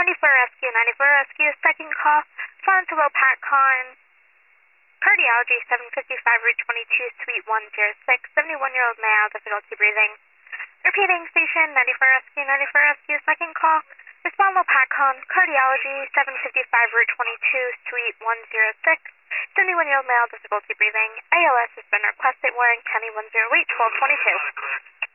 94 Rescue, 94 Rescue, second call, Fontainebleau PatCon, cardiology, 755 Route 22, Suite 106, 71-year-old male, difficulty breathing. Repeating, station, 94 Rescue, 94 Rescue, second call, Fontainebleau PatCon, cardiology, 755 Route 22, Suite 106, 71-year-old male, difficulty breathing. ALS has been requested, Warren County 10 wait, 1222.